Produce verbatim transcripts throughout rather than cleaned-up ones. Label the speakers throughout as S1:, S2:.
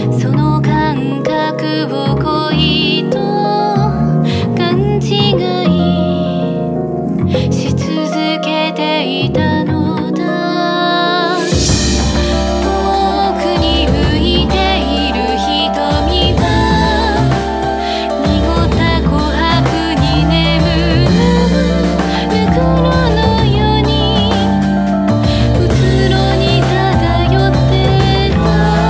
S1: その感覚を恋と勘違いし続けていたのだ。遠くに向いている瞳は濁った琥珀に眠るめくろのようにうつろに漂ってた。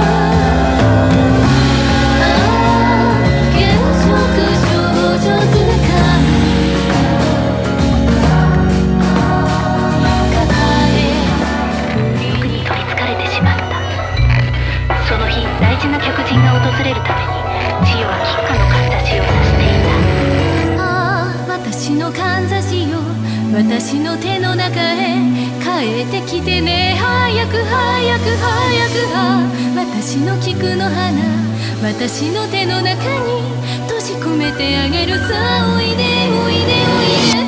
S1: ああ原色少女図鑑曲に取りつかれてしまった。その日大事な客人が訪れるために千代は吉花のかんざしをさしていた。ああ私のかんざしよ、私の手の中へ帰ってきてね。早く早く早く、ああ私の菊の花、私の手の中に閉じ込めてあげる。さあおいでおいでおいで。